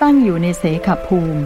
ตั้งอยู่ในเสขภูมิ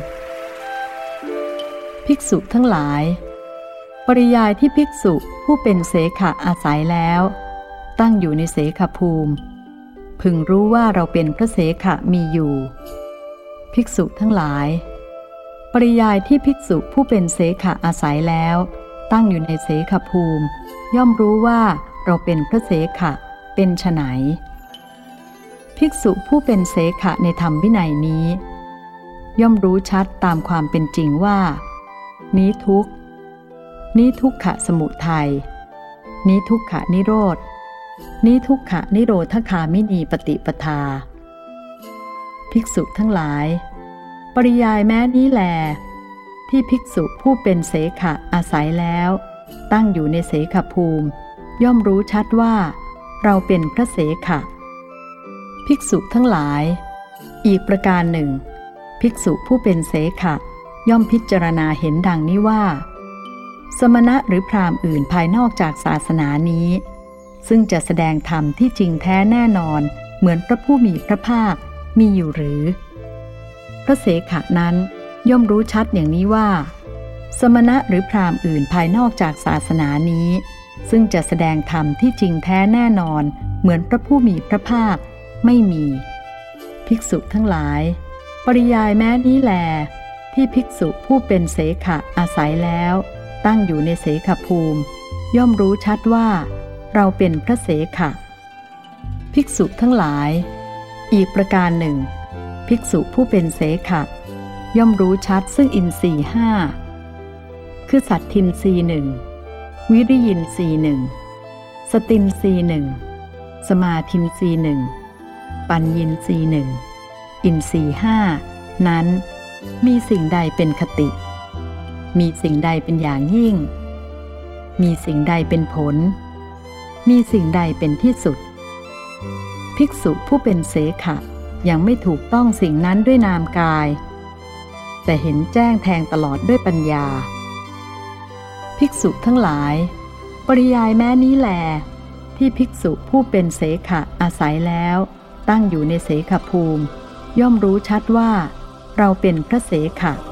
ภิกษุทั้งหลายปริยายที่ภิกษุผู้เป็นเสขะอาศัยแล้วตั้งอยู่ในเสขภูมิพึงรู้ว่าเราเป็นพระเสขะมีอยู่ภิกษุทั้งหลายปริยายที่ภิกษุผู้เป็นเสขะอาศัยแล้วตั้งอยู่ในเสขภูมิย่อมรู้ว่าเราเป็นพระเสขะเป็นไฉนภิกษุผู้เป็นเสขะในธรรมวินัยนี้ย่อมรู้ชัดตามความเป็นจริงว่านี้ทุกข์นี้ทุกขะสมุทัยนี้ทุกขะนิโรธนี้ทุกขะนิโรธคามินีปฏิปทาภิกษุทั้งหลายปริยายแม้นี้แลที่ภิกษุผู้เป็นเสขะอาศัยแล้วตั้งอยู่ในเสขภูมิย่อมรู้ชัดว่าเราเป็นพระเสขะภิกษุทั้งหลายอีกประการหนึ่งภิกษุผู้เป็นเสขะย่อมพิจารณาเห็นดังนี้ว่าสมณะหรือพราหมณ์อื่นภายนอกจากศาสนานี้ซึ่งจะแสดงธรรมที่จริงแท้แน่นอนเหมือนพระผู้มีพระภาคมีอยู่หรือพระเสขะนั้นย่อมรู้ชัดอย่างนี้ว่าสมณะหรือพราหมณ์อื่นภายนอกจากศาสนานี้ซึ่งจะแสดงธรรมที่จริงแท้แน่นอนเหมือนพระผู้มีพระภาคไม่มีภิกษุทั้งหลายปริยายแม้นี้แลที่ภิกษุผู้เป็นเสขะอาศัยแล้วตั้งอยู่ในเสขภูมิย่อมรู้ชัดว่าเราเป็นพระเสขะภิกษุทั้งหลายอีกประการหนึ่งภิกษุผู้เป็นเสขะย่อมรู้ชัดซึ่งอินทรีย์ห้าคือสัตทินทรีย์หนึ่งวิริยินทรีย์หนึ่งสตินทรีย์หนึ่งสมาธินทรีย์หนึ่งปัญญินทรีย์หนึ่งอินทรีย์ห้านั้นมีสิ่งใดเป็นคติมีสิ่งใดเป็นอย่างยิ่งมีสิ่งใดเป็นผลมีสิ่งใดเป็นที่สุดภิกษุผู้เป็นเสขะยังไม่ถูกต้องสิ่งนั้นด้วยนามกายแต่เห็นแจ้งแทงตลอดด้วยปัญญาภิกษุทั้งหลายปริยายแม้นี้แลที่ภิกษุผู้เป็นเสขะอาศัยแล้วตั้งอยู่ในเสขภูมิย่อมรู้ชัดว่าเราเป็นพระเสขะ